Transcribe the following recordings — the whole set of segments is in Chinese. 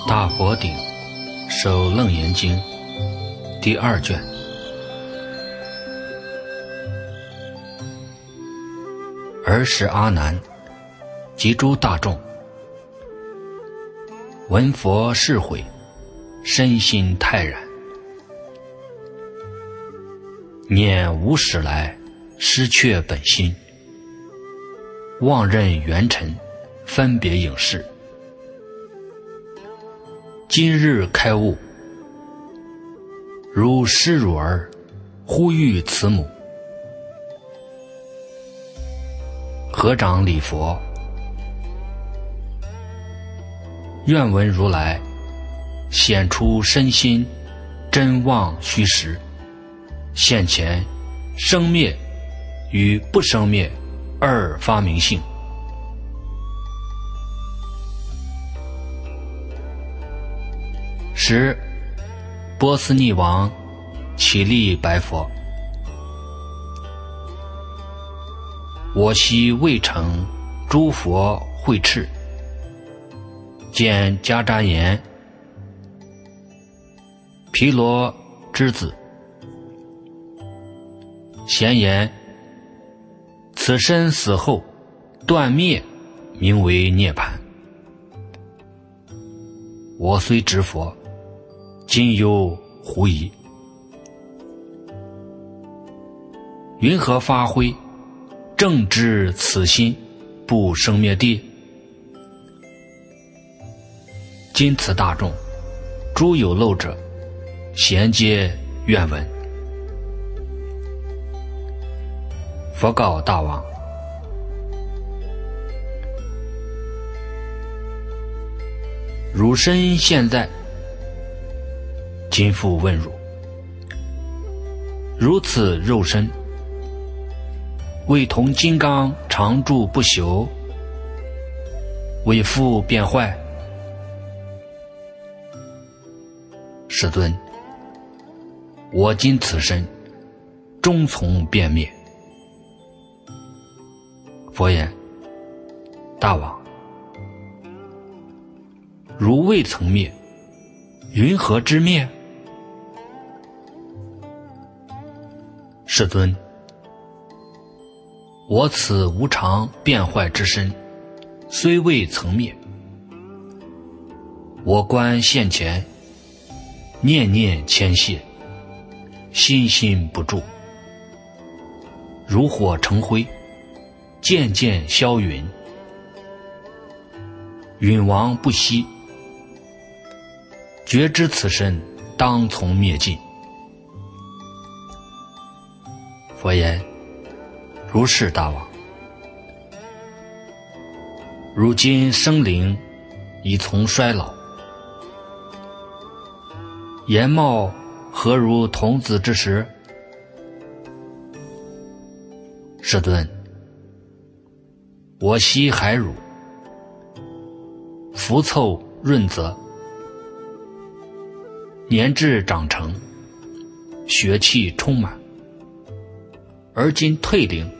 大佛顶受楞严经第2卷。尔时阿难及诸大众闻佛释悔，身心泰然，念无始来失却本心，妄认缘尘，分别影视。今日开悟，如失乳儿呼吁慈母，合掌礼佛，愿闻如来显出身心真妄虚实，现前生灭与不生灭二发明性。时波斯匿王起立白佛：我昔未成诸佛慧智，见迦旃延毗罗之子，咸言此身死后断灭，名为涅槃。我虽知佛，今有狐疑，云何发挥正知此心不生灭地？今此大众诸有漏者，咸皆愿闻。佛告大王：汝身现在，今复问汝，如此肉身，为同金刚常住不朽，为复变坏？世尊，我今此身终从变灭。佛言：大王，如未曾灭，云何知灭？世尊，我此无常变坏之身，虽未曾灭，我观现前，念念牵系，心心不住，如火成灰，渐渐消陨，陨亡不息，觉知此身当从灭尽。佛言：如是大王，如今生灵已从衰老，颜貌何如童子之时？世尊，我昔孩乳，肤凑润泽，年至长成，血气充满，而今退龄，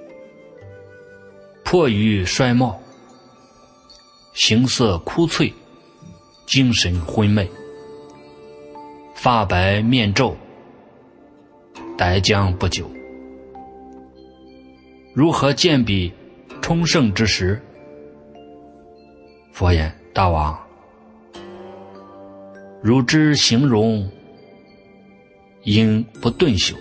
迫于衰貌，形色枯脆，精神昏昧，发白面皱，殆将不久。如何见彼充盛之时？佛言：大王，汝之形容应不顿朽。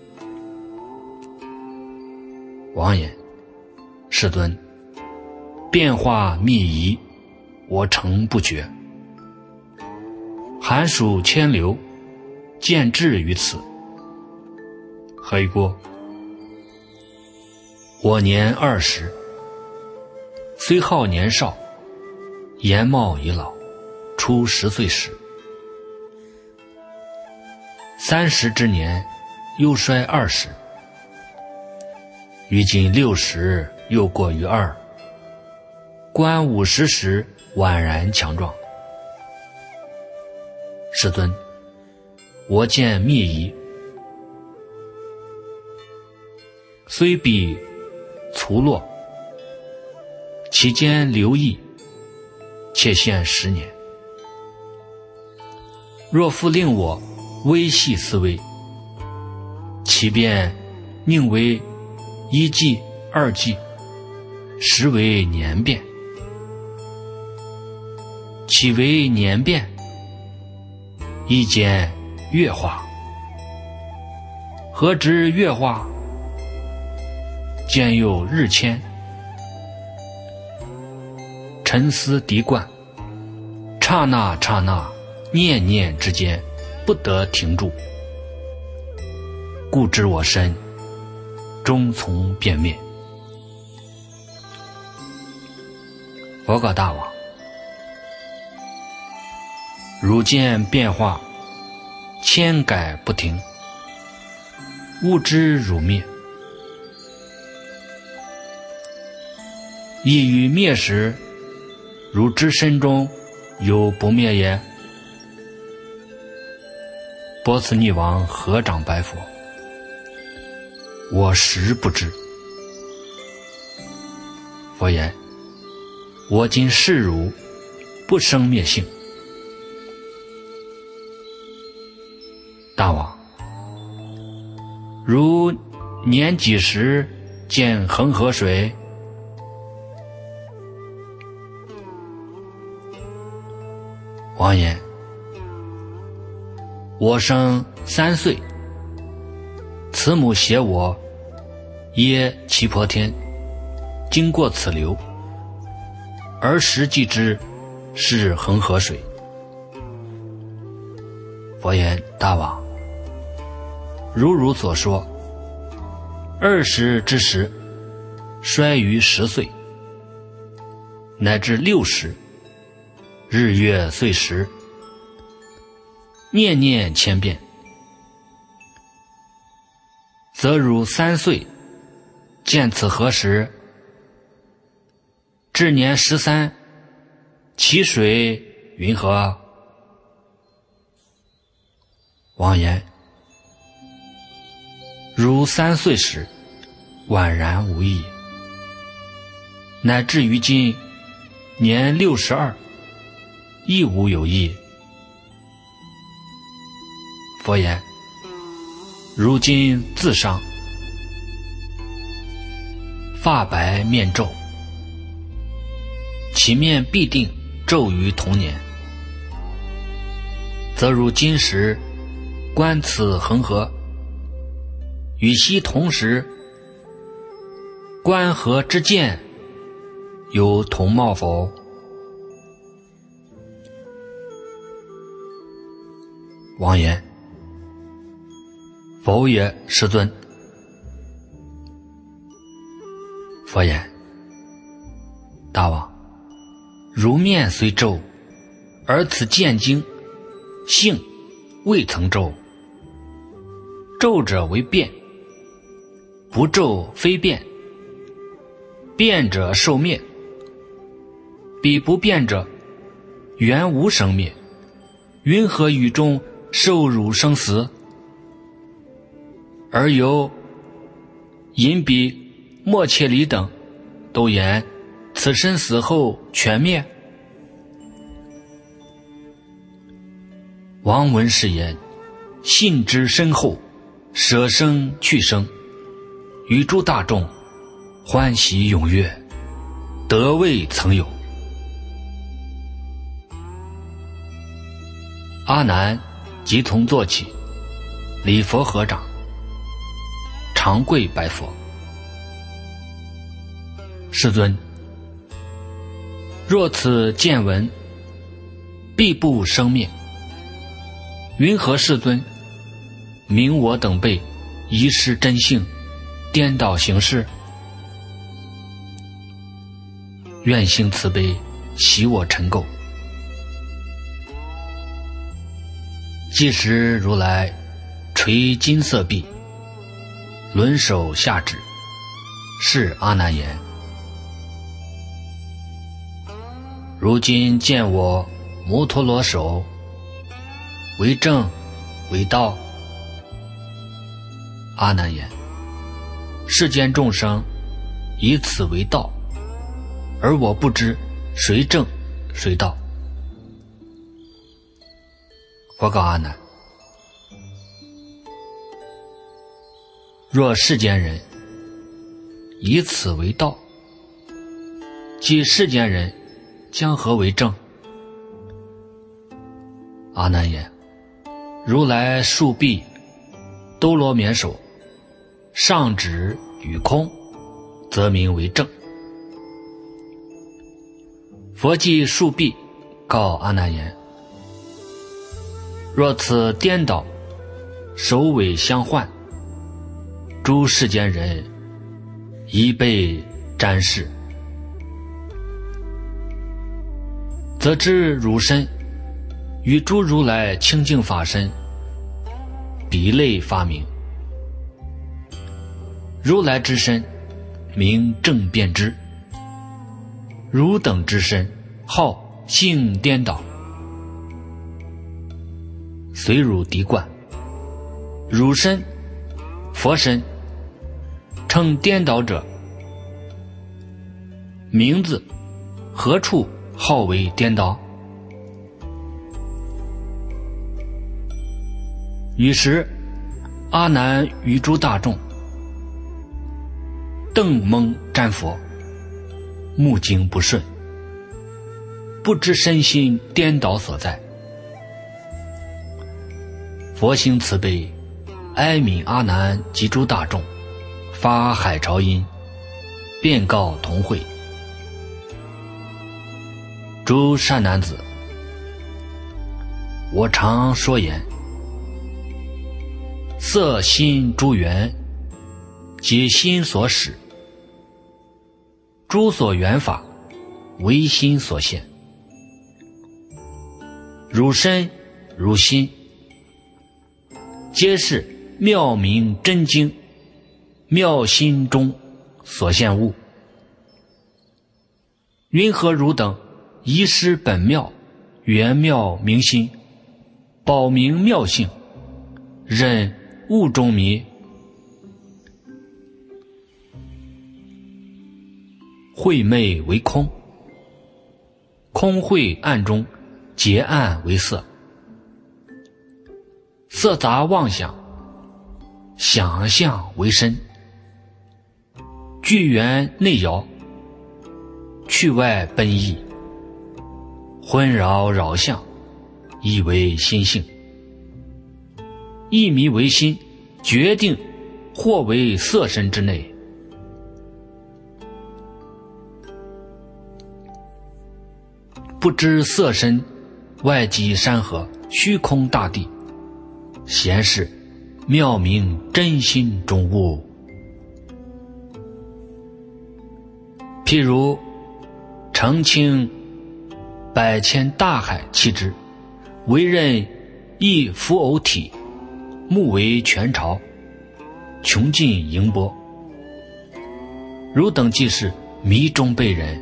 王言：世尊，变化密仪，我诚不觉。寒暑迁流，见至于此，何以故？我年20，虽好年少，颜貌已老，出10岁时，30之年又衰20，于今60又过于2，观50时宛然强壮。世尊，我见密仪，虽彼粗落，其间留意，且现10年。 若复令我微细思维，其便宁为一计二计，实为年变。岂为年变？亦见月化。何知月化？兼有日迁。沉思涤灌，刹那刹那，念念之间，不得停住。故知我身，终从变灭。佛告大王：汝见变化，千改不停，勿知汝灭。亦于灭时，汝知身中有不灭也？波斯匿王合掌白佛：我实不知。佛言：我今示汝不生灭性。大王，如年几时见恒河水？王言：我生3岁，慈母携我耶奇婆天，经过此流，而时即知是恒河水。佛言：大王，如汝所说，20之时衰于10岁，乃至60，日月岁时，念念千变，则汝3岁见此河时，至年13，其水云何？王言：如3岁时宛然无异，乃至于今年62，亦无有异。佛言：如今自伤，发白面皱，其面必定皱于同年，则如今时观此恒河，与昔同时观河之见有同貌否？王言：否也，世尊。佛言：大王，如面虽皱，而此见经性未曾皱。皱者为变，不皱非变，变者受灭，彼不变者原无生灭，云何于中受辱生死？而由隐比、莫切离等都言此身死后全灭。王闻是言，信之深厚，舍生去生，与诸大众欢喜踊跃，得未曾有。阿难即从坐起，礼佛合掌，长跪拜佛：世尊，若此见闻必不生灭，云何世尊明我等辈遗失真性，颠倒行事？愿行慈悲，洗我尘垢。即时如来垂金色臂，轮手下指，是阿难言：如今见我摩陀罗手，为正为道。阿难言：世间众生以此为道，而我不知谁正谁道。 佛告阿难：若世间人以此为道，即世间人将何为正？阿难言：如来竖臂兜罗绵手，上指与空，则名为正。佛即竖臂告阿难言：若此颠倒，首尾相换，诸世间人已被瞻视，则知汝身与诸如来清净法身比类发明。如来之身名正遍知，汝等之身号性颠倒。随汝敌观，汝身佛身称颠倒者，名字何处号为颠倒？于是阿难与诸大众瞪蒙瞻佛，目睛不顺，不知身心颠倒所在。佛行慈悲，哀悯阿难及诸大众，发海潮音，便告同会：诸善男子，我常说言，色心诸缘，皆心所使，诸所缘法，唯心所现。汝身汝心，皆是妙明真经，妙心中所现物。云何汝等遗失本妙，圆妙明心，保明妙性，忍物中迷？晦昧为空，空晦暗中结暗为色，色杂妄想，想象为身，聚缘内摇，去外奔逸，昏扰扰相，亦为心性。一迷为心，决定或为色身之内。不知色身外即山河，虚空大地，闲是妙明真心中物。譬如澄清百千大海气之，为任一浮偶体，目为全潮，穷尽盈波。汝等即是迷中被人，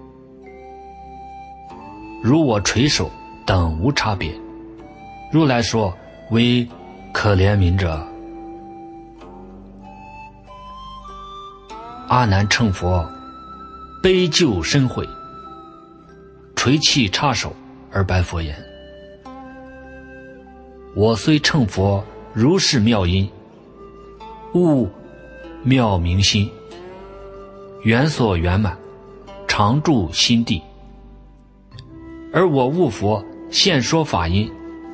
如我垂手等无差别。如来说为可怜悯者。阿难乘佛悲救深悔，垂泣插手而白佛言：我虽乘佛如是妙音，悟妙明心，缘所圆满，常住心地。而我悟佛现说法音，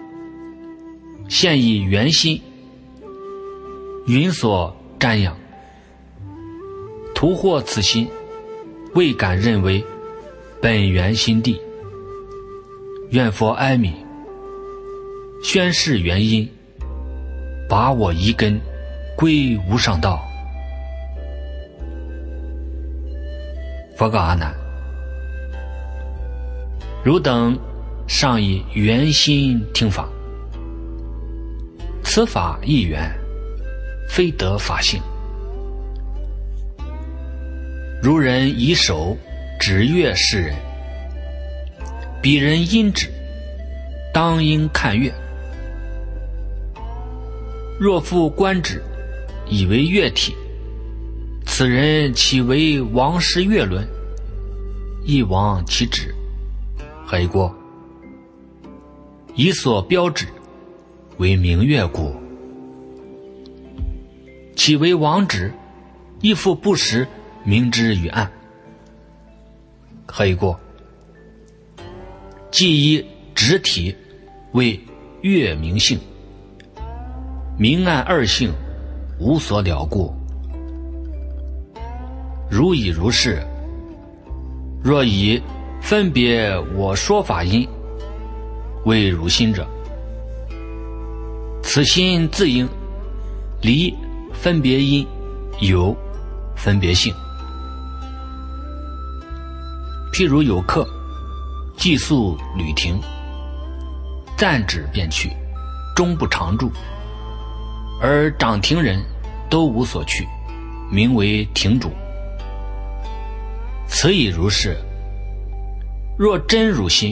现以圆心云所瞻仰，徒获此心，未敢认为本源心地。愿佛哀悯，宣示原因，把我一根归无上道。佛告阿难：汝等尚以圆心听法，此法亦圆，非得法性。如人以手指月示人，彼人因指，当应看月。若复观指，以为月体，此人岂为王师月轮？亦亡其指，何以过？以所标指为明月故。其为王旨，亦复不识明之于暗。何以故？既以直体为月明性，明暗二性无所了故。如以如是，若以分别我说法因为汝心者，此心自应离分别因有分别性。譬如有客寄宿旅亭，暂止便去，终不常住，而掌亭人都无所去，名为亭主。此以如是，若真汝心，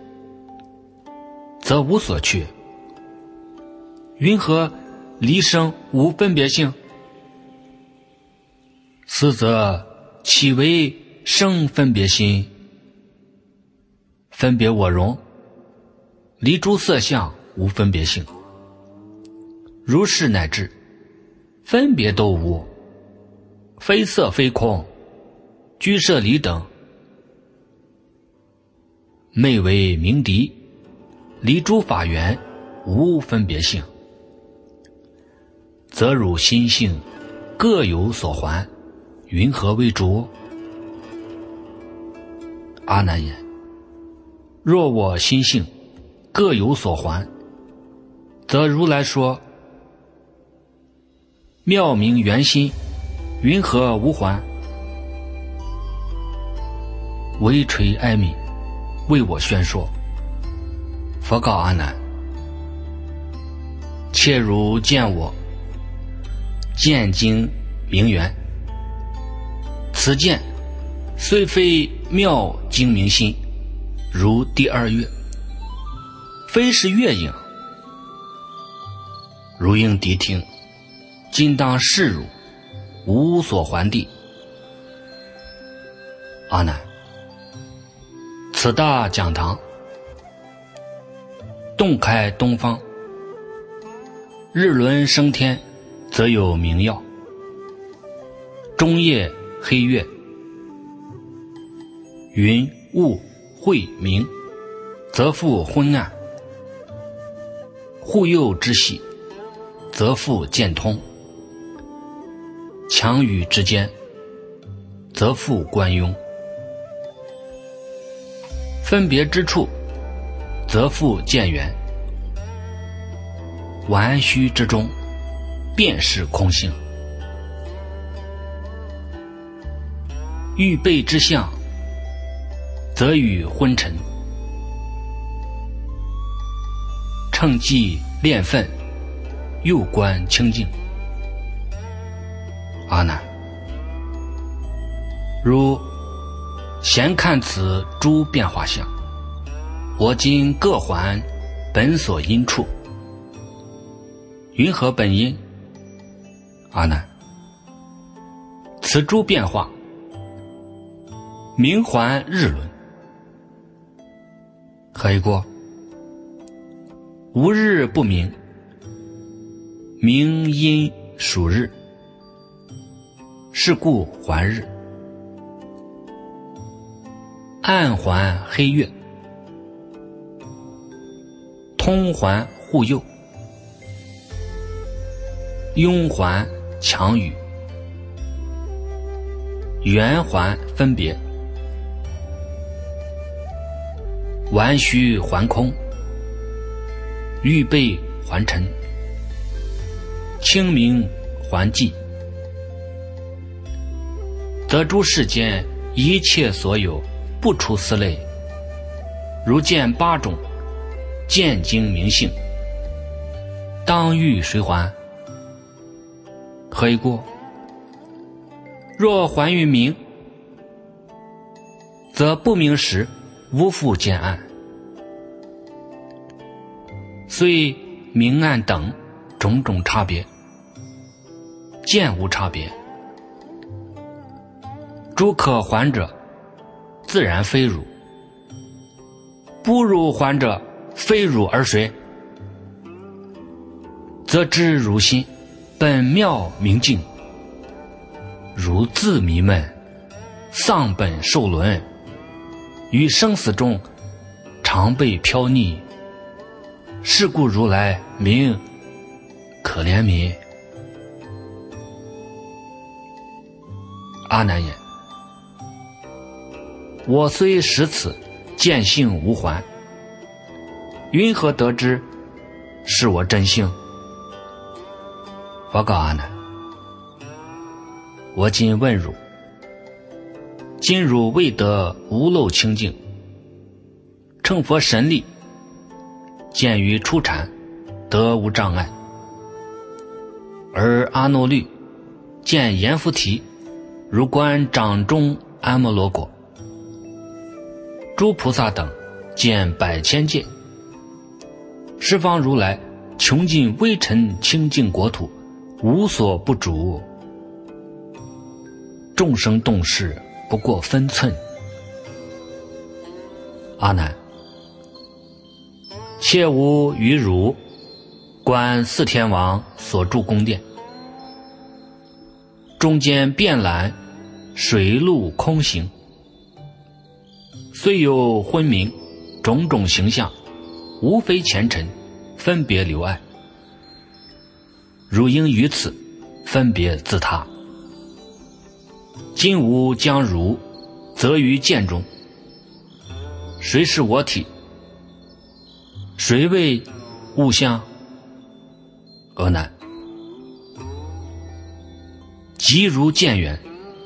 则无所去，云何离生无分别性？斯则岂为生分别心？分别我容，离诸色相无分别性。如是乃至分别都无，非色非空，居舍离等，昧为明敌，离诸法缘无分别性，则汝心性各有所还，云何为主？阿难言：若我心性各有所还，则如来说妙明圆心，云何无还？微垂哀悯，为我宣说。佛告阿难：切如见我见经明圆，此见虽非妙精明心，如第二月，非是月影，如应谛听，今当示汝，无所还地。阿难，此大讲堂，洞开东方，日轮升天，则有明曜；中夜黑月，云雾晦明，则复昏暗；护佑之系，则复见通；强雨之间，则复观雍；分别之处，则复见缘；玩虚之中，便是空性；欲备之相，则与昏沉；乘机炼分，又观清净。阿难，如闲看此诸变化相，我今各还本所因处，云何本因？阿难，此诸变化名还日轮。何以故？无日不明，明因属日，是故还日；暗还黑月，通还护佑，庸还强雨，圆还分别，玩虚还空，欲备还尘，清明还寂，则诸世间一切所有，不出四类。如见八种见经明性，当欲谁还？何以故？若还于明，则不明时无复见暗，虽明暗等种种差别，见无差别。诸可还者，自然非汝；不如还者，非汝而谁？ 则知汝心本妙明净，如自迷闷，丧本受轮，于生死中常被飘溺，是故如来名可怜悯。阿难言：我虽识此，见性无还，云何得知是我真性？佛告阿难：我今问汝，今汝未得无漏清净，乘佛神力，见于初禅，得无障碍。而阿耨律见阎浮提，如观掌中安摩罗果，诸菩萨等见百千界，十方如来穷尽微尘清净国土，无所不主，众生动事不过分寸。阿难，切无于汝观四天王所住宫殿，中间遍览水陆空行，虽有昏明种种形象，无非前尘分别留爱，汝应于此分别自他。今吾将汝择于见中，谁是我体？谁为物象？阿难，即如见缘，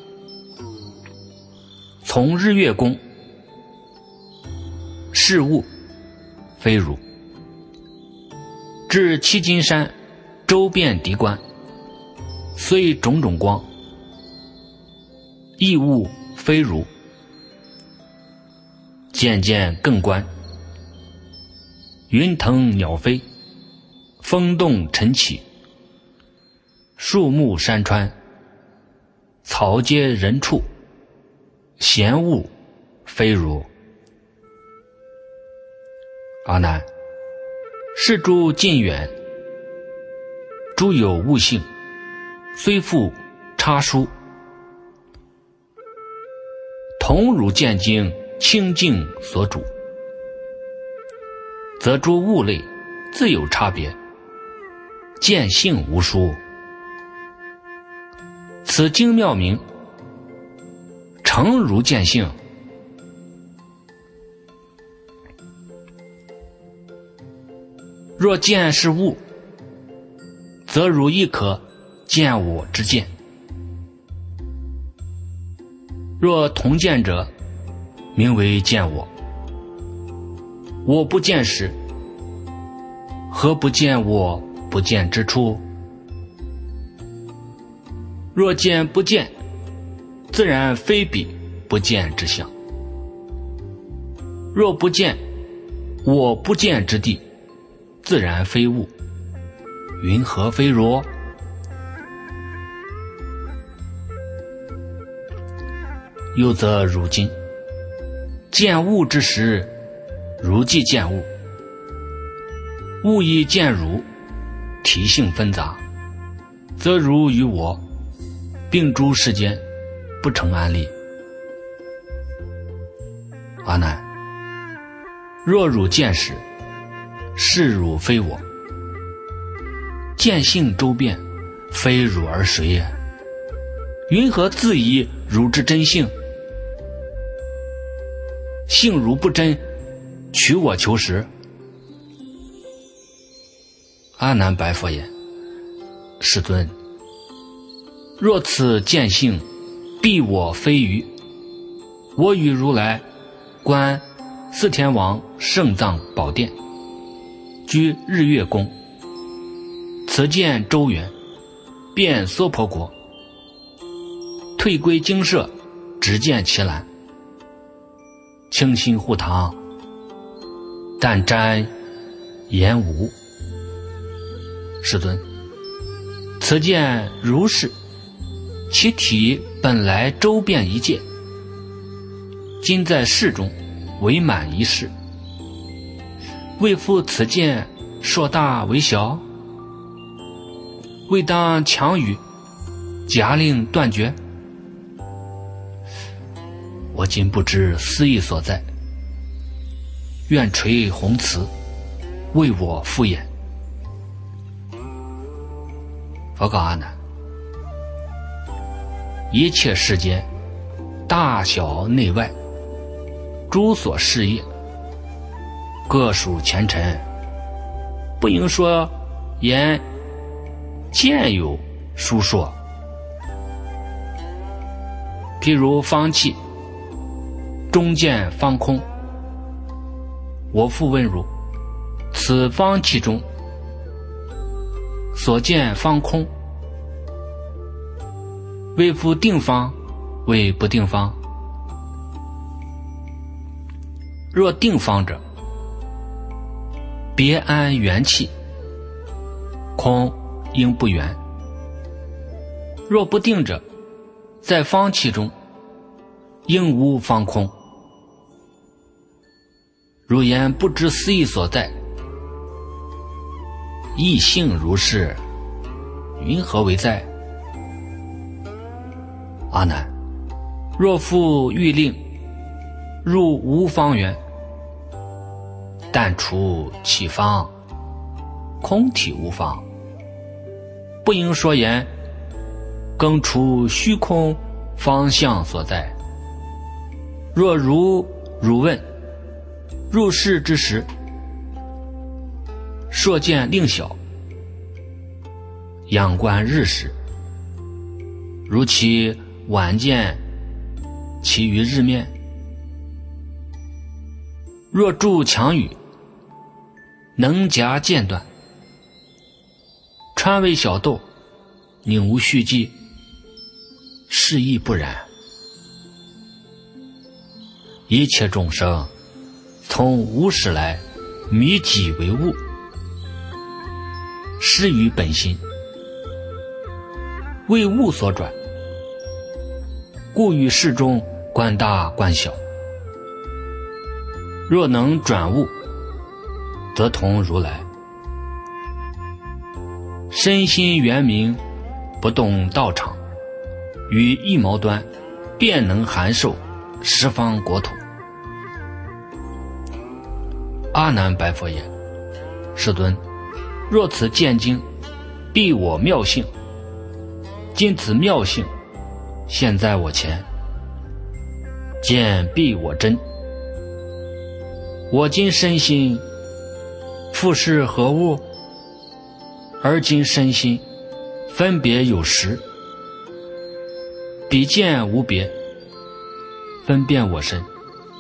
从日月宫，是物非汝；至七金山周遍敌观，虽种种光，亦物非汝。渐渐更观，云腾鸟飞，风动尘起，树木山川，草皆人畜，闲物非汝。阿难，是诸近远，诸有物性，虽复差殊，同汝见经清净所主，则诸物类自有差别，见性无殊。此经妙名，诚如见性。若见是物，则汝亦可见我之见；若同见者，名为见我。我不见时，何不见我不见之处？若见不见，自然非彼不见之相；若不见我不见之地，自然非物，云何非汝？又则如今见物之时，如即见物，物以见汝，体性纷杂，则汝与我并诸世间，不成安立。阿难，若汝见时，是汝非我，见性周遍，非汝而谁也？云何自以汝之真性？性如不真，取我求实。阿难白佛言：世尊，若此见性必我非余，我与如来观四天王圣藏宝殿，居日月宫，此见周圆，遍娑婆国，退归精舍，只见其兰，清心护堂，但瞻言无。世尊，此见如是，其体本来周遍一界，今在世中为满一世，为复此见硕大为小？ 未当强语，假令断绝？我今不知思意所在，愿垂宏慈，为我敷衍。佛告阿难：一切世间，大小内外，诸所事业，各属前尘，不应说言见有书说。譬如方器，中见方空。我复问汝：此方器中所见方空，为复定方，为不定方？若定方者，别安元气，空应不圆；若不定者，在方气中应无方空。汝言不知思意所在，意性如是，云何为在？阿难，若复欲令入无方圆，但除其方，空体无方，不应说言更除虚空方向所在。若汝问入世之时，朔见令小，仰观日时，如其晚见其于日面。若著强语，能夹间断，川为小豆，宁无续迹，是亦不然。一切众生从无始来，迷己为物，失于本心，为物所转，故于世中观大观小。若能转物，则同如来。身心圆明，不动道场，于一毛端，便能含受十方国土。阿难白佛言：世尊，若此见经，必我妙性。今此妙性现在我前，见必我真。我今身心复是何物？而今身心分别有实，彼见无别，分辨我身。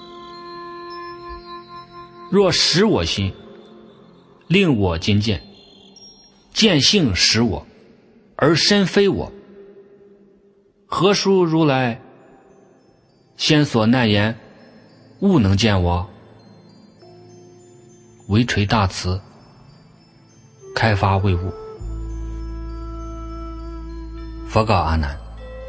若识我心，令我今见，见性识我，而身非我，何殊如来先所难言，勿能见我？唯垂大慈，开发为物。佛告阿难：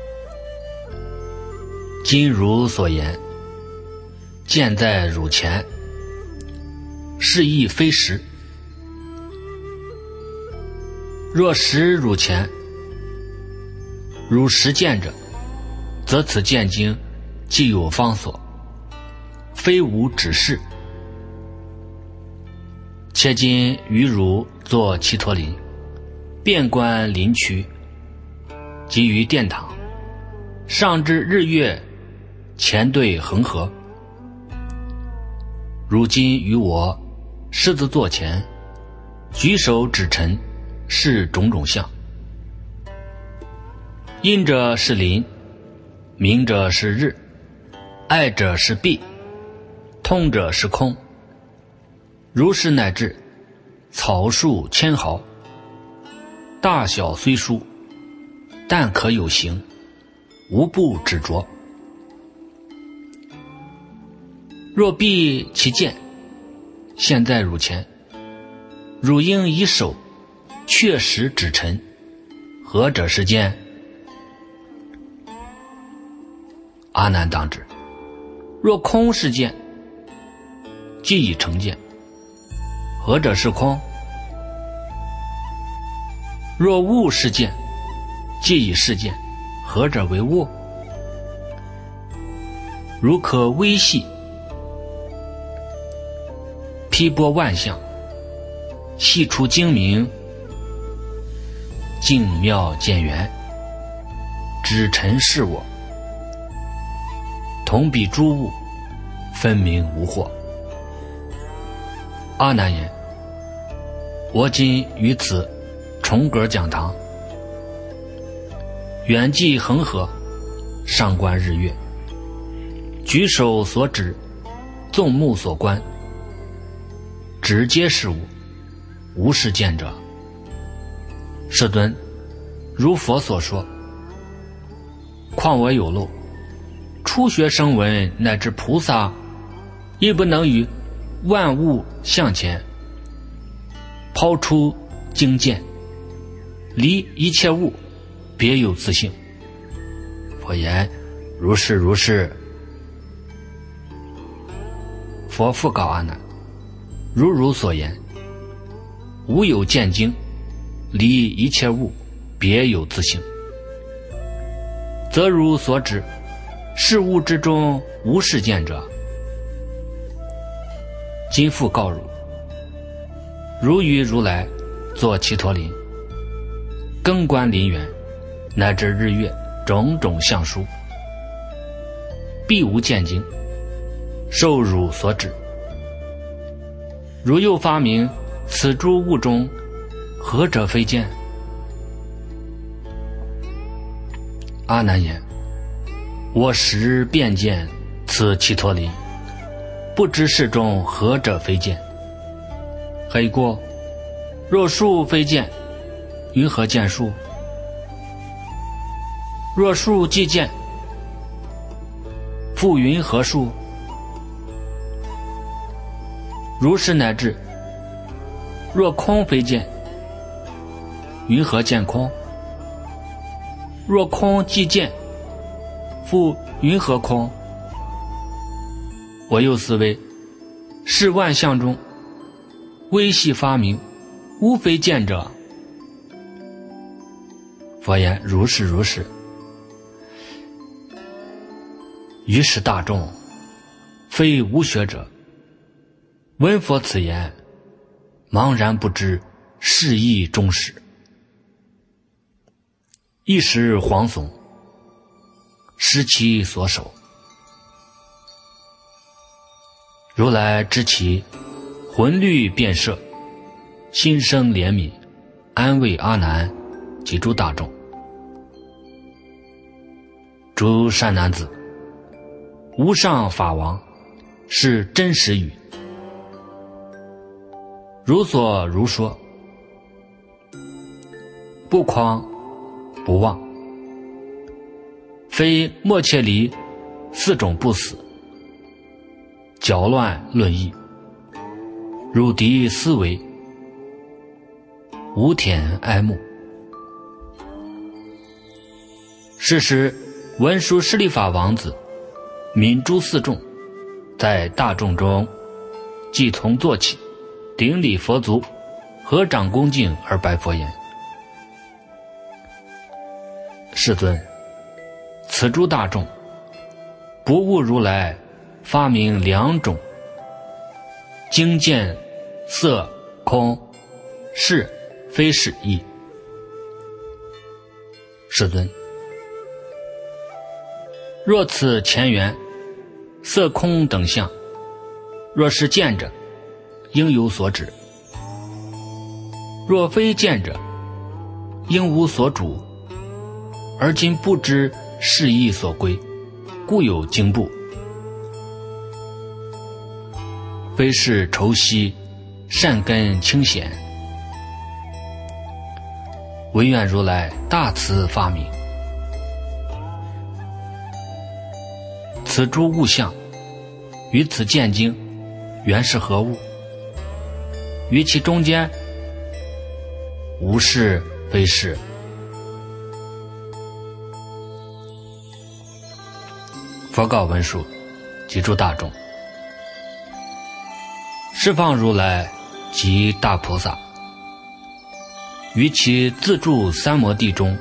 今汝所言，见在汝前，是亦非实。若实汝前，汝实见者，则此见经既有方所，非无指示。切今于汝作祇陀林，遍观林区，及于殿堂，上至日月，前对恒河。如今于我狮子座前，举手指陈，是种种相。阴者是林，明者是日，爱者是弊，痛者是空。如是乃至草树千毫，大小虽殊，但可有形，无不执着。若避其见，现在汝前，汝应以手确实指陈，何者是见？阿难当知，若空是见，即已成见，何者是空？ 若物是见，既以是见，何者为物？如可微细，披拨万象，细出精明，静妙见圆，知尘是我，同比诸物，分明无惑。阿难言：我今于此重阁讲堂，远寄恒河，上观日月，举手所指，纵目所观，直皆是无，无是见者。世尊，如佛所说，况我有漏，初学声闻乃至菩萨，亦不能于万物向前抛出经见，离一切物，别有自性。佛言：如是如是。佛复告阿难：如所言，无有见经，离一切物，别有自性，则如所指，事物之中无是见者。今复告汝：如于如来作祇陀林，更观林园，乃至日月种种相殊，必无见经，受汝所指。如又发明此诸物中，何者非见？阿难言：我实便见此祇陀林，不知世中何者非见。黑过，若树非见，云何见树？若树既见，复云何树？如是乃至，若空非见，云何见空？若空既见，复云何空？我又思维，是万象中微细发明，无非见者。佛言：如是如是。于是大众，非无学者，闻佛此言，茫然不知是义终始，一时惶悚，失其所守。如来知其魂律变摄，心生怜悯，安慰阿难及诸大众。诸善男子，无上法王是真实语，如所如说，不诳不妄，非莫切离四种不死，搅乱论议，汝敌思维，无田哀慕。是时文殊师利法王子泯诸四众，在大众中即从坐起，顶礼佛足，合掌恭敬而白佛言：世尊，此诸大众不悟如来发明两种经见色空是非是义。世尊，若此前缘色空等相，若是见者，应有所指；若非见者，应无所主。而今不知是义所归，故有经部。非是愁息，善根清显，唯愿如来大慈发明。此诸物象，于此见经，原是何物？于其中间，无是非是。佛告文殊及诸大众：十方如来及大菩萨， 于其自住三摩地中，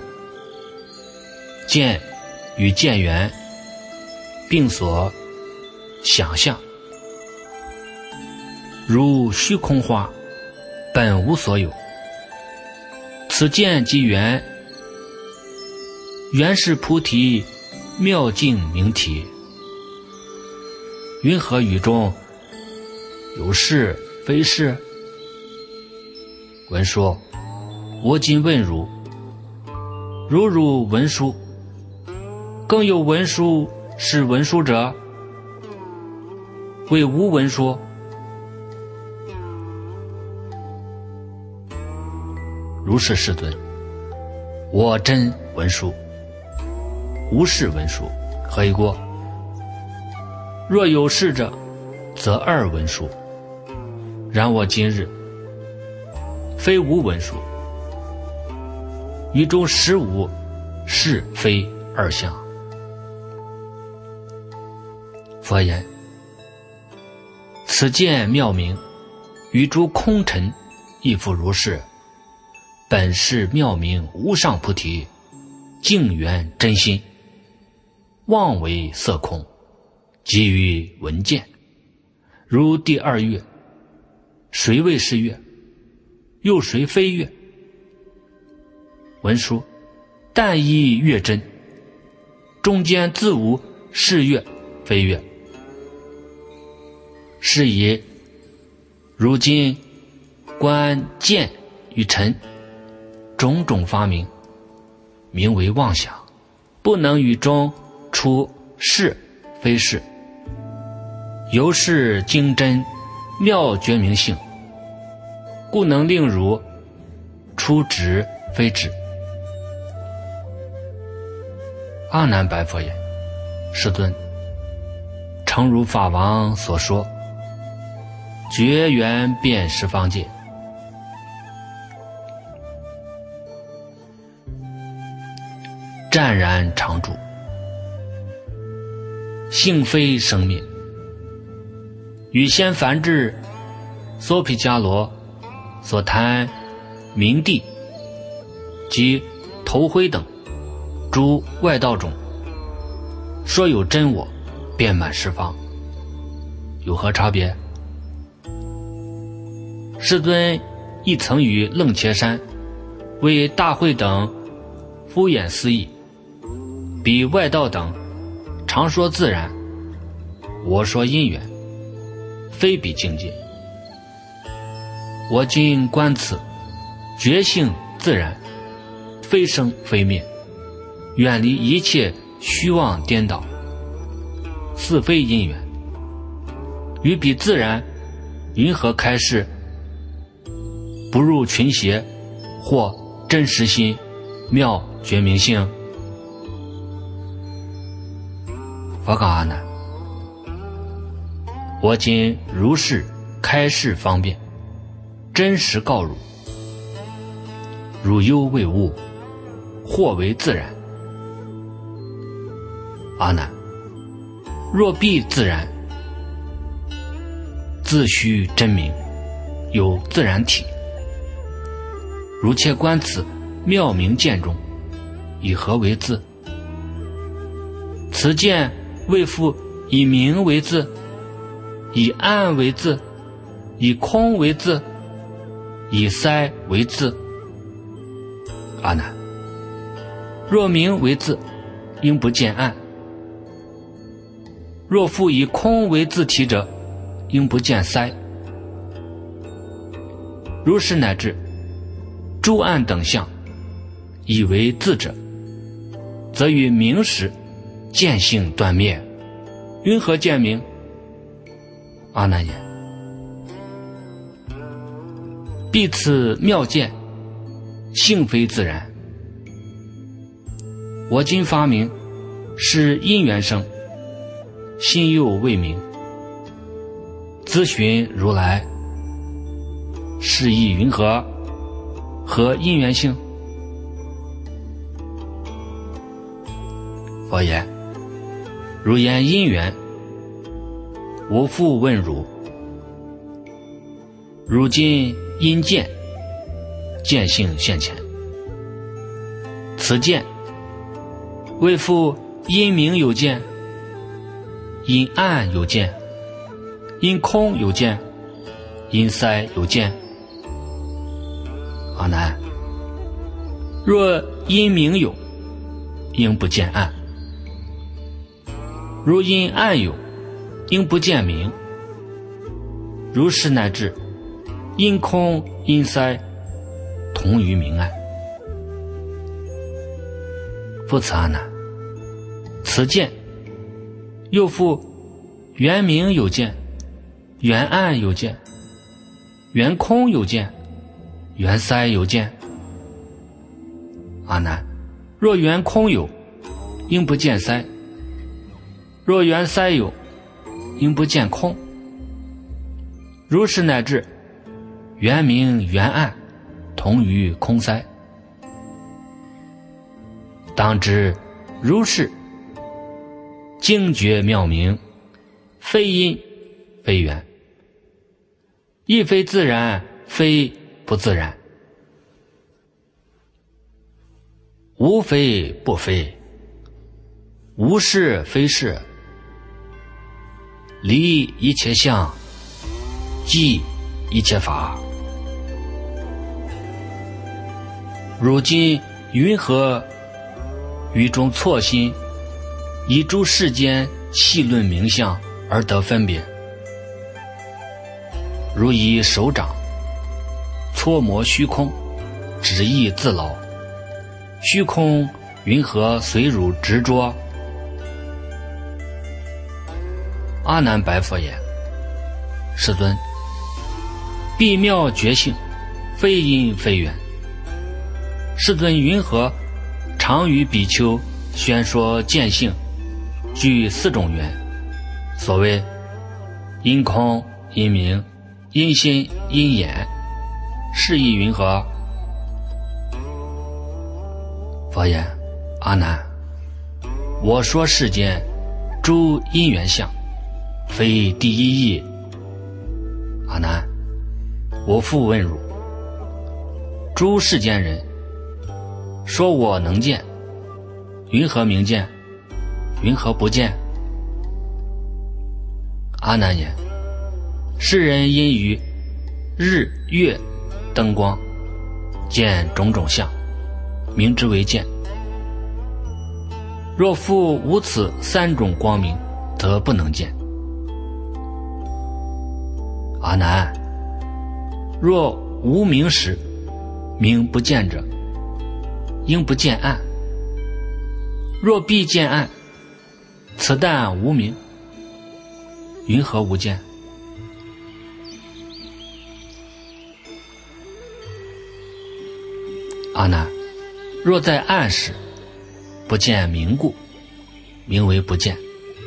见与见缘并所想象，如虚空花，本无所有。此见即缘，原是菩提妙境明体。云何语中有是非是？文殊，我今问汝，如文殊，更有文殊是文殊者，为无文殊。如是世尊，我真文殊，无是文殊，何以故？若有是者，则二文殊。然我今日非无文殊，于中实无是非二相。佛言：此见妙明，于诸空尘亦复如是。本是妙明无上菩提，净圆真心，妄为色空，即于闻见。如第二月，谁谓是月？又谁非月？文殊，但依月真，中间自无是月非月。是以如今观见与尘种种发明，名为妄想，不能与中出是非是。由是经真妙觉明性，故能令汝出执非执。阿难白佛言：世尊，诚如法王所说，觉缘遍十方界，湛然常住，性非生灭。与先梵志娑毗迦罗所谈明地及头灰等诸外道中，说有真我遍满十方，有何差别？世尊亦曾于楞伽山为大会等敷衍思议，彼外道等常说自然，我说因缘，非彼境界。我今观此，觉性自然，非生非灭，远离一切虚妄颠倒，似非因缘。于彼自然，云何开示？不入群邪，或真实心，妙觉明性。佛告阿难：我今如是开示方便，真实告汝，汝忧未悟，或为自然。阿难，若必自然，自须真明，有自然体。如切观此妙明见中，以何为字？此见为复以明为字，以暗为字，以空为字，以塞为字。阿难，若明为字，应不见暗；若复以空为字体者，应不见塞。如是乃至诸暗等相，以为字者，则与明时见性断灭，云何见明？阿难言：彼此妙见，性非自然。我今发明，是因缘生，心又未明，咨询如来，是意云何？何因缘性？佛言：如言因缘，我复问汝：如今因见见性现前。此见为复因明有见，因暗有见，因空有见，因塞有见。阿难，若因明有，应不见暗；如因暗有，应不见明。如是乃至因空因塞同于明暗。复此阿难，此见又复缘明有见，缘暗有见，缘空有见，缘塞有见。阿难，若缘空有，应不见塞；若缘塞有，应不见空。如是乃至缘明缘暗同于空塞。当知如是精绝妙明，非因非缘，亦非自然，非不自然，无非不非，无是非是，离一切相，即一切法。如今云何于中错心，以诸世间细论名相而得分别？如以手掌搓磨虚空，只意自劳，虚空云何随汝执着？阿难白佛言：世尊，必妙觉性，非因非缘。世尊云何常于比丘宣说见性，具4种缘？所谓因空、因明、因心、因眼，是意云何？佛言：阿难，我说世间诸因缘相，非第一义。阿难，我复问汝：诸世间人说我能见，云何明见？云何不见？阿难言：世人因于日月灯光见种种相，名之为见。若复无此3种光明，则不能见。阿难，若无明时，明不见者，应不见暗；若必见暗，此但无明，云何无见？阿难，若在暗时不见明故，名为不见；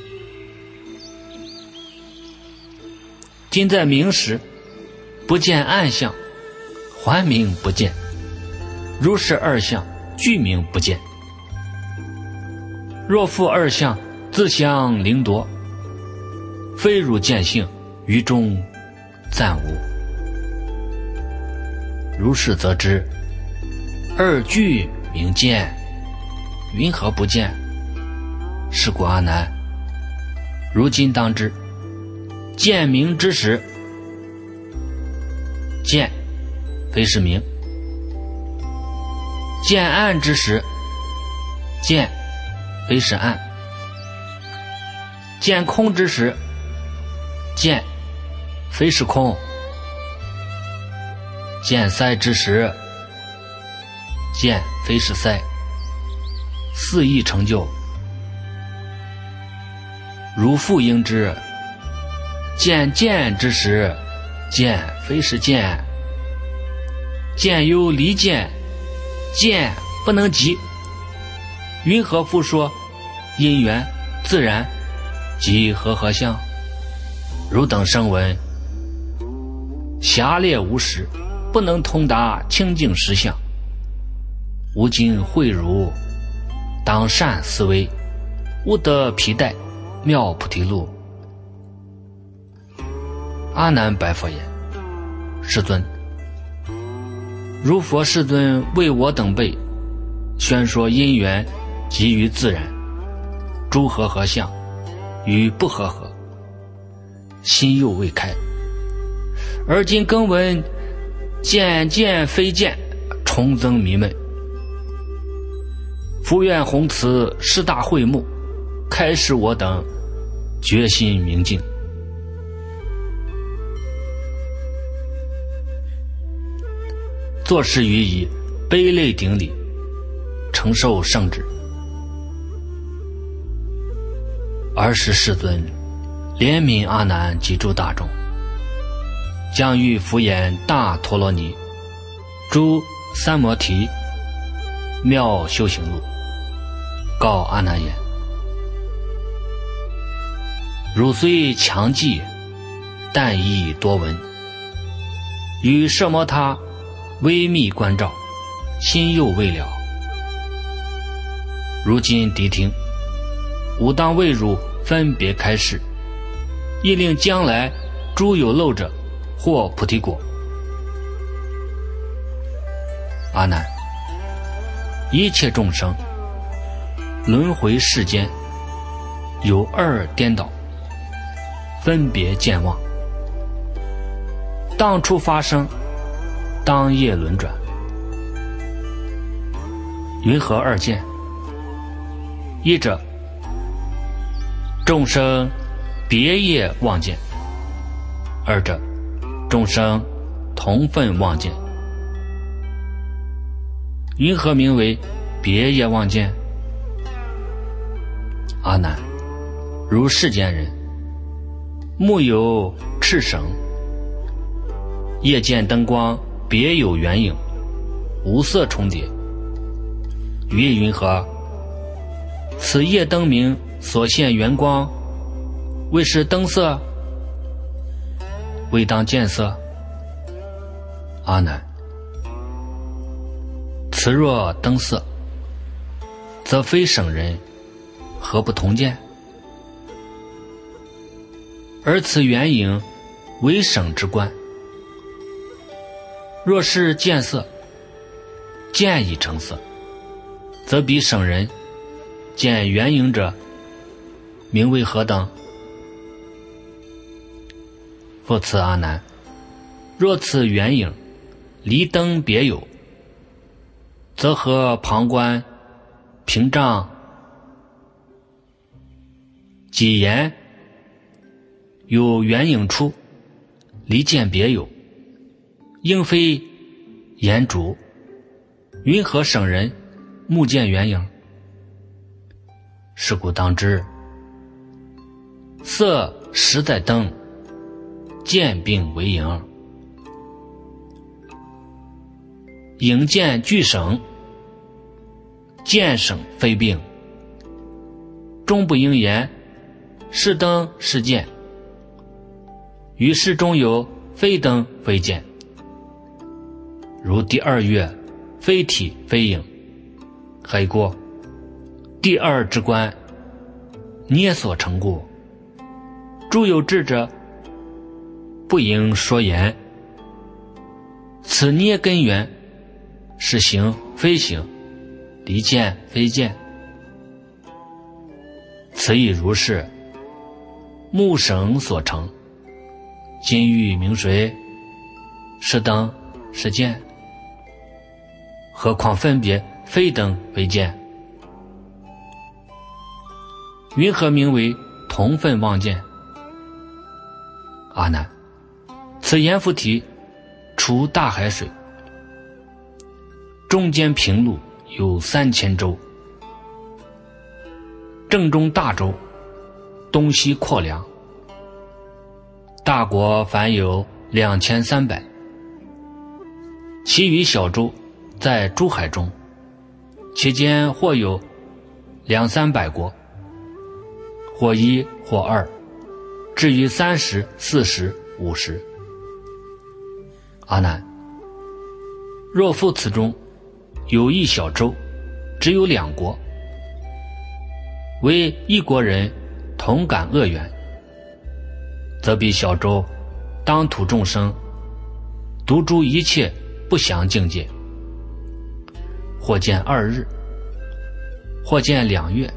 今在明时不见暗相，还名不见。如是2相，俱名不见。若复2相自相凌夺，非汝见性，于中暂无。如是则知2俱名见，云何不见？是故阿难，如今当知，见明之时，见非是明；见暗之时，见非是暗；见空之时，见非是空；见塞之时，见非是塞。4义成就。如复应知，见见之时，见非是见；见忧离见，见不能及。云何复说因缘自然及和相？汝等声闻狭劣无识，不能通达清净实相。吾今会汝，当善思维，吾得毗带妙菩提路。阿难白佛言：世尊， 如佛世尊为我等辈宣说因缘及于自然，诸和合相与不和合，心又未开。而今更闻渐渐非渐，重增迷闷。福愿弘慈师大会目，开示我等决心明镜。作事于以悲泪顶礼，承受圣旨。尔时世尊怜悯阿难及诸大众，将欲敷衍大陀罗尼诸三摩提妙修行路，告阿难言：汝虽强记，但亦多闻。与摄摩他微密关照，心又未了。如今谛听，吾当为汝分别开示，亦令将来诸有漏者获菩提果。阿难，一切众生轮回世间，有二颠倒，分别见妄，当初发生，当夜轮转。云何二见？一者，众生别业妄见；二者，众生同分妄见。云何名为别业妄见？阿难，如世间人，目有赤绳，夜见灯光别有圆影，无色重叠。于云何？此夜灯明所现圆光，为是灯色，未当见色。阿难，此若灯色，则非省人，何不同见？而此圆影为省之观。若是见色，见已成色，则彼省人见圆影者，名为何等？复次阿难，若此圆影离灯别有，则和旁观屏障几言有圆影出，离见别有，应非言主，云何省人目见圆影？是故当知，色实在灯，见并为影，影见俱省，见省非病。终不应言是灯是见，于是中有非灯非见。如第二月非体非影，何以故？第二之观，捏所成故。诸有智者，不应说言。此捏根源，是行非行，离见非见。此亦如是，目省所成。今欲名谁？是灯是见？何况分别非灯非见？云何名为同分妄见？阿难，此阎浮提除大海水，中间平陆有3000洲，正中大洲，东西阔梁，大国凡有2300，其余小洲在诸海中，其间或有200-300国，或一或二，至于30、40、50。阿难，若复此中有一小洲，只有2国，为一国人同感恶缘，则彼小洲当土众生，独诸一切不详境界，或见2日，或见2月，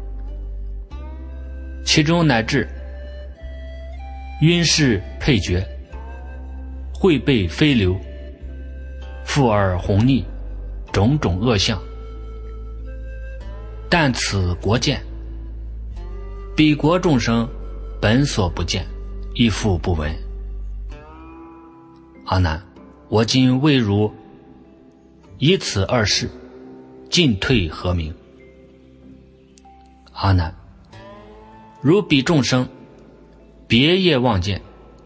其中乃至晕视配角，会背飞流，复耳红逆，种种恶相。但此国见，彼国众生本所不见，亦复不闻。阿难，我今为汝以此2事，进退何明？阿难，如彼众生别业望见，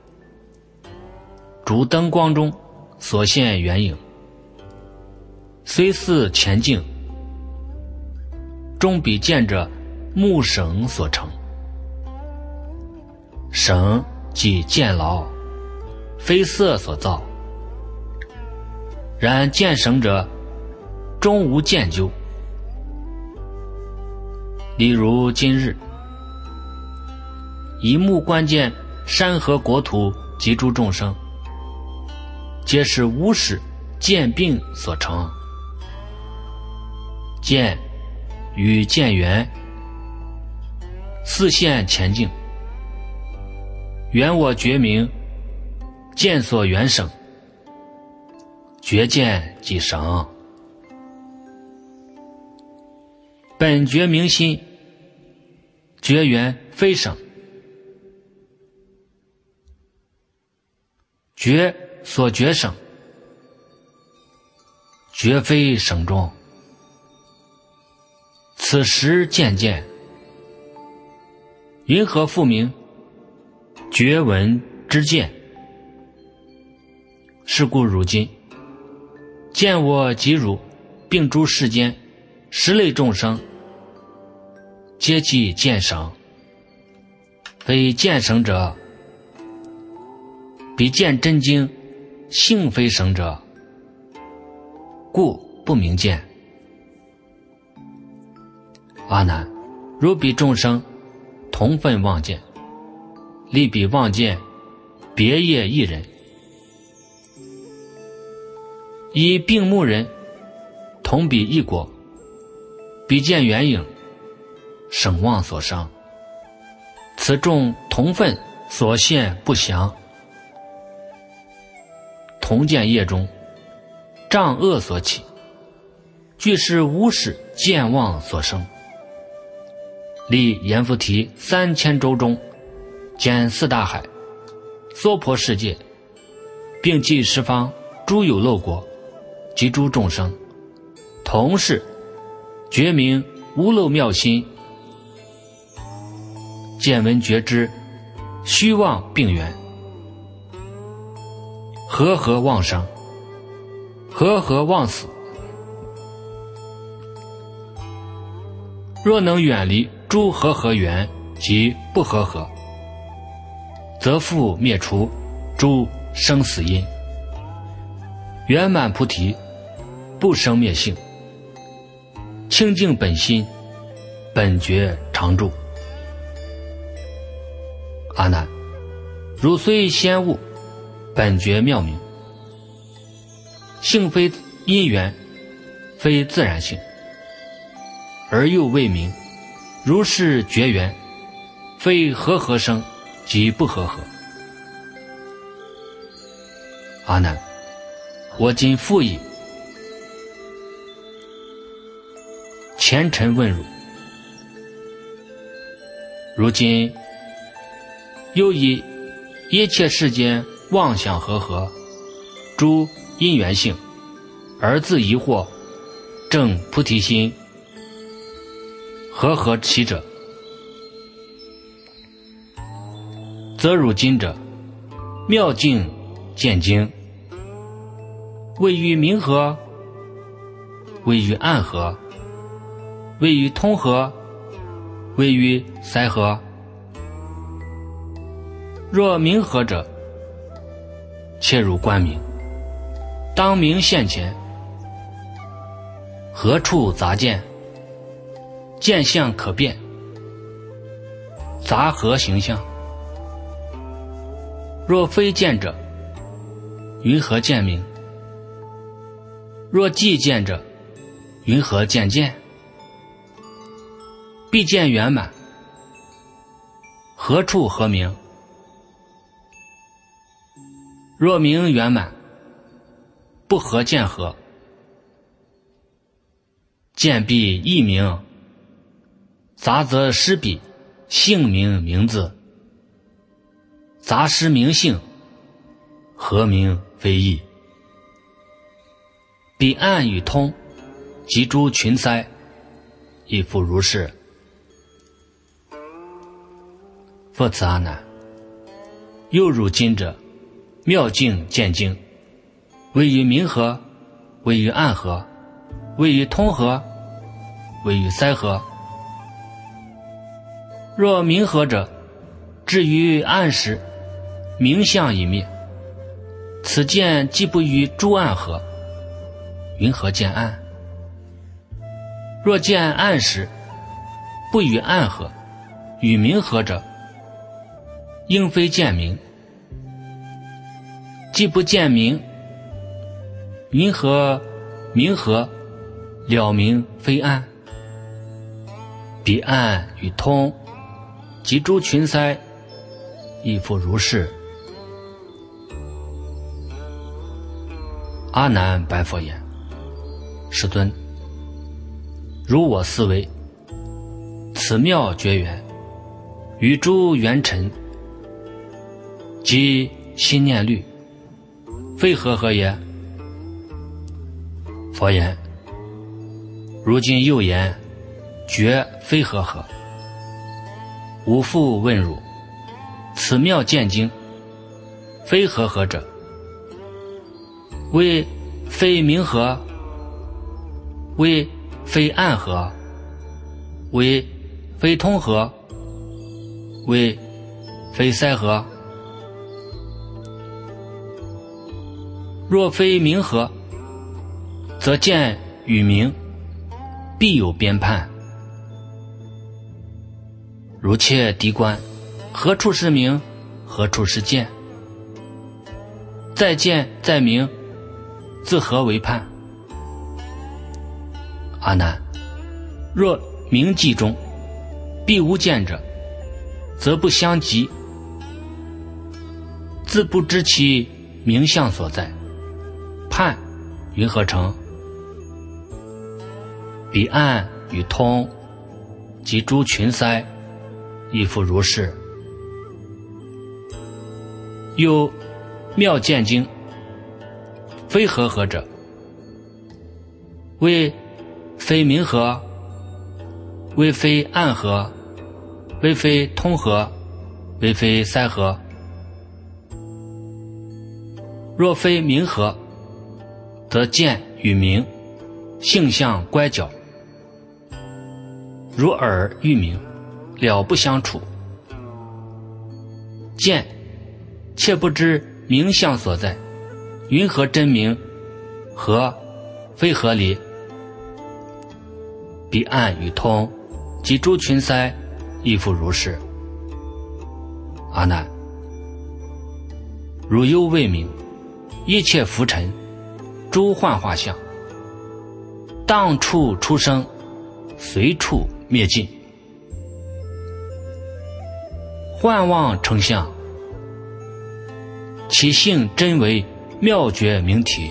主灯光中所现圆影，虽似前境，终彼见者木绳所成。绳即见牢，非色所造。然见绳者，终无见究。例如今日，以目观见山河国土及诸众生，皆是无始见病所成。见与见缘，似现前境。缘我觉明，见所缘省，觉见即绳。本觉明心，觉缘非省。觉所觉省，绝非省中。此时见见，云何复名觉闻之见？是故如今见我及汝，并诸世间10类众生，皆即见绳。非见绳者，彼见真经性非绳者，故不明见。阿难，如彼众生同分望见，立彼望见别业一人，以并目人同彼一果，彼见缘影，省望所伤。此众同分所现不详，同见业中障恶所起，俱是无始见望所生。立阎浮提3000洲中，兼4大海，娑婆世界，并济十方诸有漏国及诸众生，同是觉明无漏妙心，见闻觉知虚妄并缘，和合妄生，和合妄死。若能远离诸和合缘及不和合，则复灭除诸生死因，圆满菩提，不生灭性，清净本心，本觉常住。阿难，汝虽先悟，本觉妙明，性非因缘，非自然性，而又未明，如是觉缘，非和合生即不和合。阿难，我今复以前尘问汝，如今又以一切世间妄想和合，诸因缘性，而自疑惑，正菩提心，和合其者，则汝今者妙境见经，位于明和，位于暗和，位于通和，位于塞和。若明和者，切汝观明，当明现前，何处杂见？见相可辨，杂合形象。若非见者，云何见明？ 若既见者，云何见见？必见圆满，何处何名？若名圆满，不合见合？见必异名，杂则失彼姓名名字，杂失名姓，何名非异？彼岸与通，及诸群塞，亦复如是。复此阿难，又汝今者，妙境见经，位于明合，位于暗合，位于通合，位于塞合。若明合者，至于暗时，明相已灭，此见既不于诸暗合，云何见暗？若见暗时，不与暗合，与明合者，应非见明。既不见明，云何明合了明非暗？彼暗与通，及诸群塞，亦复如是。阿难白佛言：世尊，如我思维，此妙觉缘，与诸缘尘及心念虑，非合合也？佛言：如今又言觉非合合。吾复问汝：此妙见经，非合合者，为非明合，为非暗合，为非通合，为非塞合？若非明合，则见与明必有边判。如切敌观，何处是明，何处是见？再见再明，自何为判？阿难，若明记中必无见者，则不相及，自不知其名相所在，判云何成？彼岸与通，及诸群塞，亦复如是。又妙见经，非合合者，为非明合，为非暗合，为非通合，为非塞合。若非明合，则见与明性相乖角，如耳与明，了不相处。见切不知明相所在，云何真明？合非合理？彼岸与通，及诸群塞，亦复如是。阿难，汝忧未明，一切浮尘，诸幻化相，当处出生，随处灭尽。幻妄成相，其性真为妙觉明体。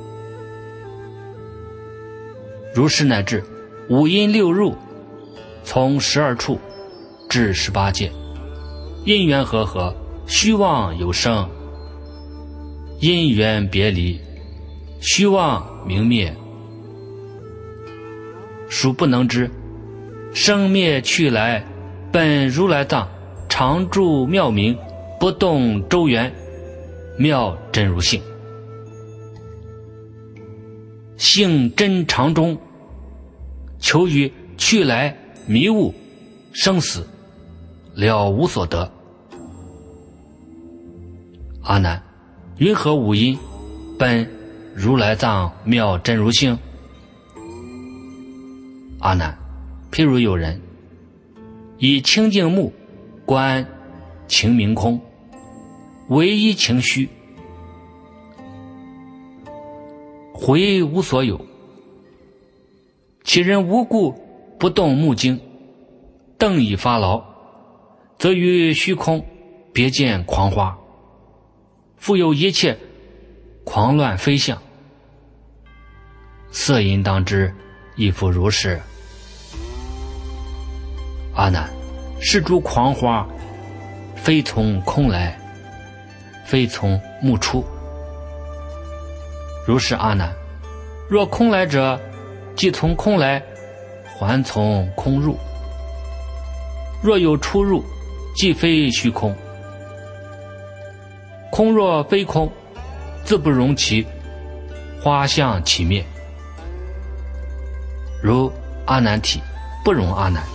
如是乃至五阴六入，从12处至18界，因缘和合，虚妄有生，因缘别离，虚妄明灭，殊不能知。生灭去来，本如来藏，常住妙明，不动周圆，妙真如性。性真常中，求于去来迷悟生死，了无所得。阿难，云何五阴本如来藏妙真如性？阿难，譬如有人以清净目观情明空，唯一情虚， 回无所有。其人无故不动目睛，瞪以发劳，则于虚空别见狂花，复有一切狂乱飞象。色淫当知，亦复如是。阿难，是诸狂花，非从空来，非从目出。如是阿难，若空来者，即从空来，还从空入；若有出入，即非虚空。空若非空，自不容其花相起灭。如阿难体，不容阿难。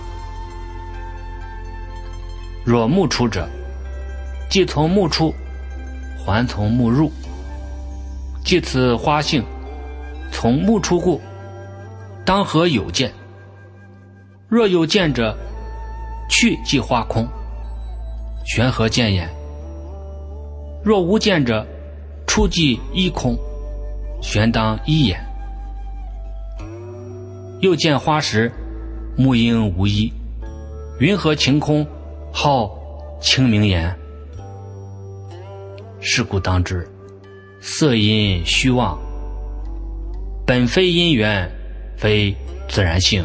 若目出者，即从目出，还从目入。即此花性，从目出故，当何有见？若有见者，去即花空，玄何见焉？若无见者，出即一空，玄当一眼。又见花时，目应无一，云何晴空，号清明言？是故当知，色因虚妄，本非因缘，非自然性。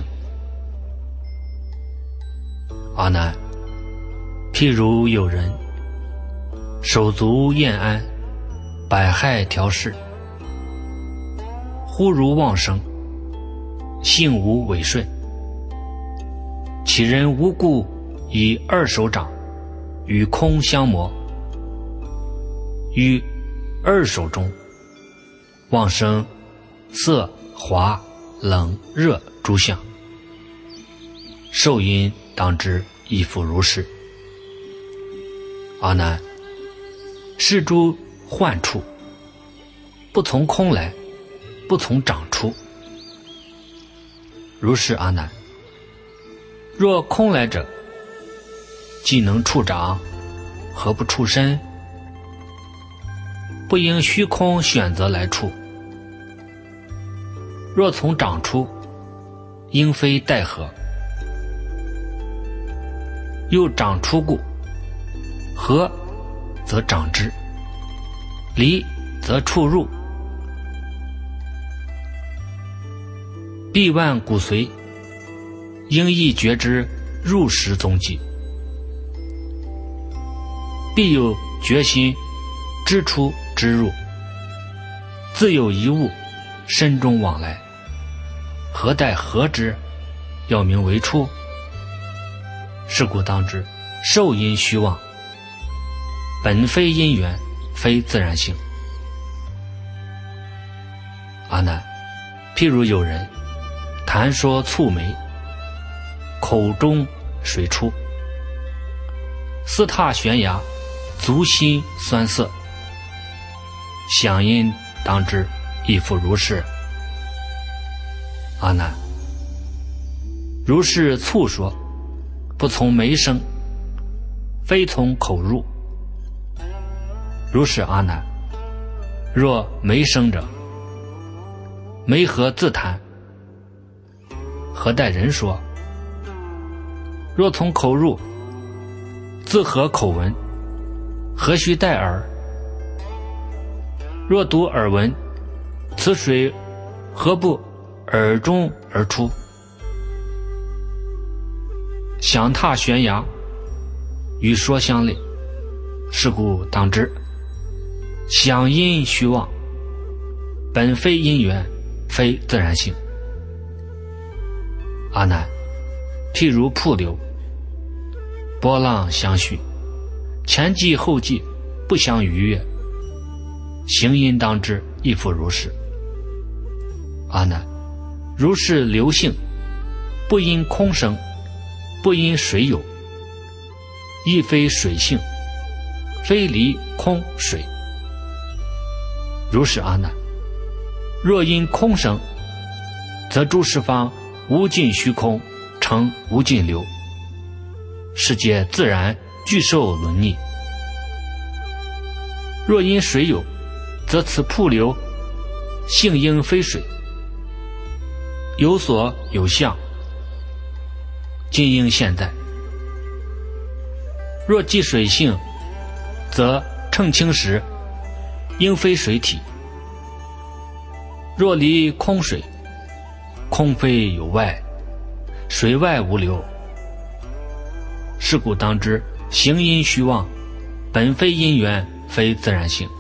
阿难，譬如有人手足厌安，百害调适，忽如妄生，性无违顺，其人无故以二手掌与空相磨，于二手中妄生色滑冷热诸相，受因当知亦复如是。阿难，是诸幻处，不从空来，不从掌出。如是阿难，若空来者，既能触掌，何不触身？不应虚空选择来触。若从掌出，应非待何？又掌出故，合则掌之，离则触入。臂腕骨髓，应亦觉之入时踪迹。必有决心，知出知入，自有一物，身中往来，何待合之？要名为出。是故当知，受因虚妄，本非因缘，非自然性。阿难，譬如有人谈说蹙眉，口中水出，四踏悬崖，足心酸涩，想因当知亦复如是。阿难，如是蹙说，不从眉生，非从口入。如是阿难，若眉生者，眉何自谈？何待人说？若从口入，自何口闻？何须待耳？若读耳闻，此水何不耳中而出？想踏悬崖，与说相类。是故当知，想因虚妄，本非因缘，非自然性。阿难，譬如瀑流，波浪相续，前继后继，不相逾越，行因当知亦复如是。阿难，如是流性，不因空生，不因水有，亦非水性，非离空水。如是阿难，若因空生，则诸十方无尽虚空成无尽流，世界自然具受轮逆。若因水有，则此瀑流性应非水，有所有相，今应现在。若即水性，则澄清时应非水体；若离空水，空非有外，水外无流。是故当知行因虚妄，本非因缘，非自然性。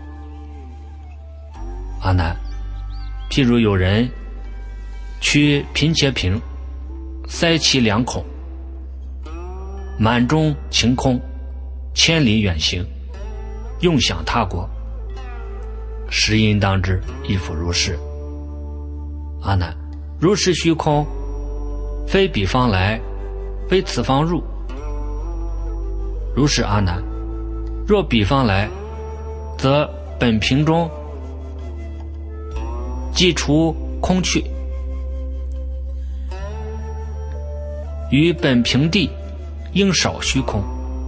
阿难，譬如有人取贫且瓶，塞其两孔，满中晴空，千里远行，用想他国，实因当知，亦复如是。阿难，如是虚空，非彼方来，非此方入。如是阿难，若彼方来，则本瓶中即除空去，于本瓶地应少虚空。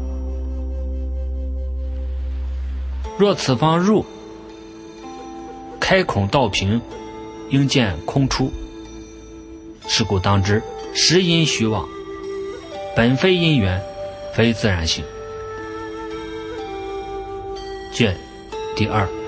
若此方入，开孔道瓶，应见空出。是故当知实因虚妄，本非因缘，非自然性。卷第2。